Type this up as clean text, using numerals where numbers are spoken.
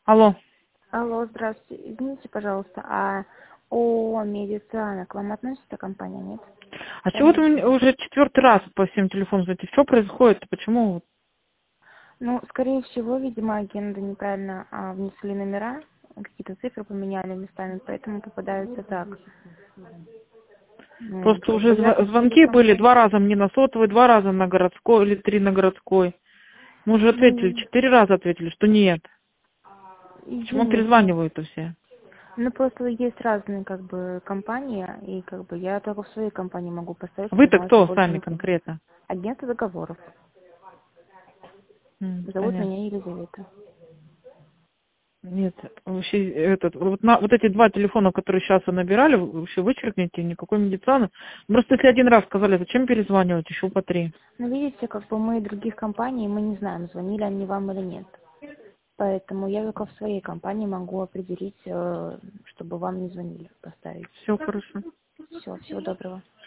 Алло. Алло, здравствуйте. Извините, пожалуйста, а о медицина к вам относится компания, нет? А чего ты мне уже 4-й раз по всем телефонам звоните? Что происходит? Почему? Ну, скорее всего, видимо, агенты неправильно внесли номера, какие-то цифры поменяли местами, поэтому попадаются так. Ну, Просто как уже бы я как звонки были телеком... 2 раза мне на сотовый, 2 раза на городской или 3 на городской. Мы уже ответили, Ну, 4 раза ответили, что нет. Почему извините. перезванивают-то все? Ну, просто есть разные, как бы, компании, и, как бы, я только в своей компании могу поставить Вы-то информацию кто больше сами никуда. конкретно? Агенты договоров. Зовут Понятно. меня Елизавета. Нет, вообще вот эти 2 телефона, которые сейчас вы набирали, вообще вычеркните, никакой медицины. Просто если 1 раз сказали, зачем перезванивать, еще по 3. Ну, видите, как бы мы других компаний, мы не знаем, звонили они вам или нет. Поэтому я только в своей компании могу определить, чтобы вам не звонили, поставить. Все хорошо. Все, всего доброго.